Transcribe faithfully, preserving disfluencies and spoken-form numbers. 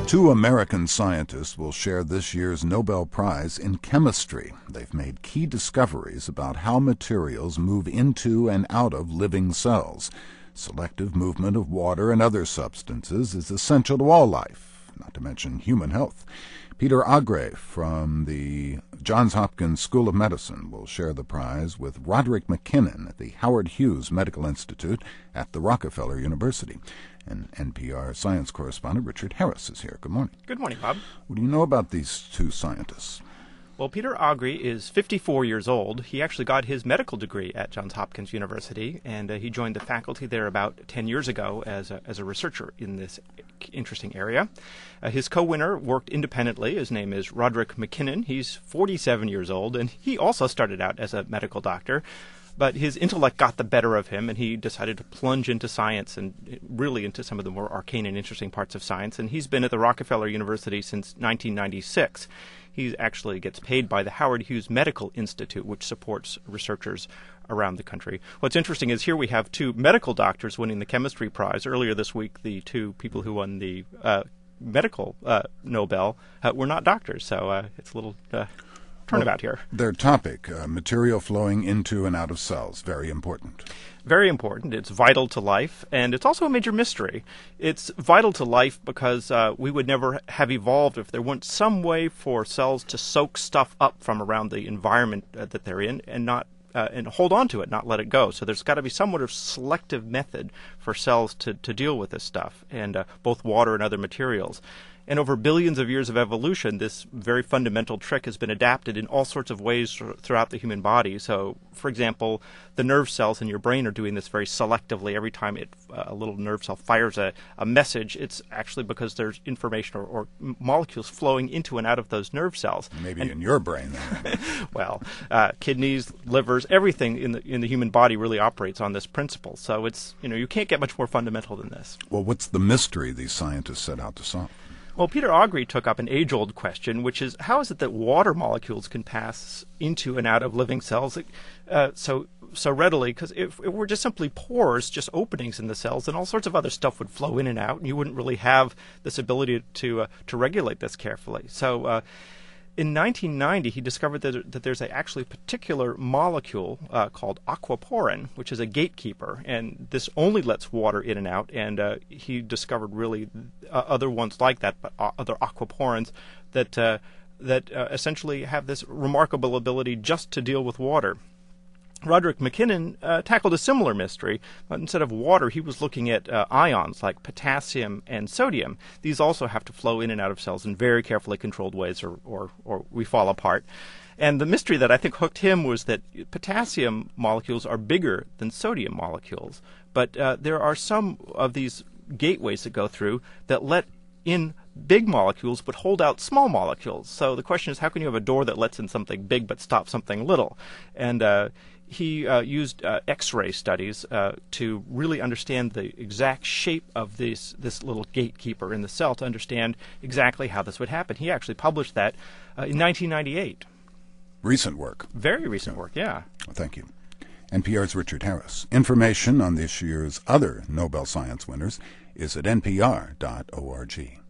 Two American scientists will share this year's Nobel Prize in Chemistry. They've made key discoveries about how materials move into and out of living cells. Selective movement of water and other substances is essential to all life, not to mention human health. Peter Agre from the Johns Hopkins School of Medicine will share the prize with Roderick McKinnon at the Howard Hughes Medical Institute at the Rockefeller University. And N P R science correspondent Richard Harris is here. Good morning. Good morning, Bob. What do you know about these two scientists? Well, Peter Agre is fifty-four years old. He actually got his medical degree at Johns Hopkins University, and uh, he joined the faculty there about ten years ago as a, as a researcher in this interesting area. Uh, his co-winner worked independently. His name is Roderick McKinnon. He's forty-seven years old, and he also started out as a medical doctor. But his intellect got the better of him, and he decided to plunge into science and really into some of the more arcane and interesting parts of science. And he's been at the Rockefeller University since nineteen ninety-six. He actually gets paid by the Howard Hughes Medical Institute, which supports researchers around the country. What's interesting is here we have two medical doctors winning the chemistry prize. Earlier this week, the two people who won the uh, medical uh, Nobel uh, were not doctors, so uh, it's a little... Uh, Turnabout here. Their topic, uh, material flowing into and out of cells, very important. Very important. It's vital to life, and it's also a major mystery. It's vital to life because uh, we would never have evolved if there weren't some way for cells to soak stuff up from around the environment uh, that they're in and not uh, and hold on to it, not let it go. So there's got to be somewhat of selective method for cells to, to deal with this stuff, and uh, both water and other materials. And over billions of years of evolution, this very fundamental trick has been adapted in all sorts of ways throughout the human body. So, for example, the nerve cells in your brain are doing this very selectively. Every time it, uh, a little nerve cell fires a, a message, it's actually because there's information or, or molecules flowing into and out of those nerve cells. Maybe and, in your brain, then. Well, uh, kidneys, livers, everything in the in the human body really operates on this principle. So it's, you know, you can't get much more fundamental than this. Well, what's the mystery these scientists set out to solve? Well, Peter Agre took up an age-old question, which is how is it that water molecules can pass into and out of living cells uh, so so readily? Because if it were just simply pores, just openings in the cells, then all sorts of other stuff would flow in and out, and you wouldn't really have this ability to uh, to regulate this carefully. So uh, in nineteen ninety, he discovered that, that there's a actually particular molecule uh, called aquaporin, which is a gatekeeper, and this only lets water in and out, and uh, he discovered really uh, other ones like that, but uh, other aquaporins that, uh, that uh, essentially have this remarkable ability just to deal with water. Roderick McKinnon uh, tackled a similar mystery, but instead of water, he was looking at uh, ions like potassium and sodium. These also have to flow in and out of cells in very carefully controlled ways, or, or, or we fall apart. And the mystery that I think hooked him was that potassium molecules are bigger than sodium molecules, but uh, there are some of these gateways that go through that let in big molecules but hold out small molecules. So the question is, how can you have a door that lets in something big but stops something little? And uh, he uh, used uh, X-ray studies uh, to really understand the exact shape of this this little gatekeeper in the cell to understand exactly how this would happen. He actually published that uh, in nineteen ninety-eight. Recent work. Very recent work, yeah. Well, thank you. N P R's Richard Harris. Information on this year's other Nobel Science winners is at N P R dot org.